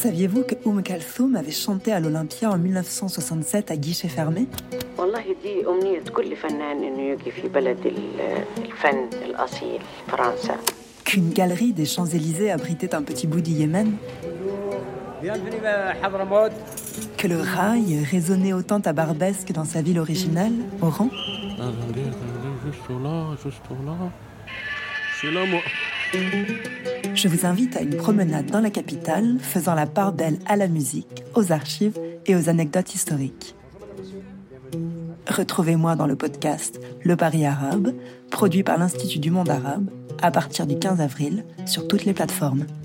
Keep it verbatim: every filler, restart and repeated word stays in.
Saviez-vous que Oum Kalthoum avait chanté à l'Olympia en dix-neuf cent soixante-sept à guichet fermé ? Qu'une galerie des Champs-Élysées abritait un petit bout du Yémen ? Que le rail résonnait autant à Barbès dans sa ville originale, Oran ? Je vous invite à une promenade dans la capitale, faisant la part belle à la musique, aux archives et aux anecdotes historiques. Retrouvez-moi dans le podcast Le Paris Arabe, produit par l'Institut du Monde Arabe, à partir du quinze avril, sur toutes les plateformes.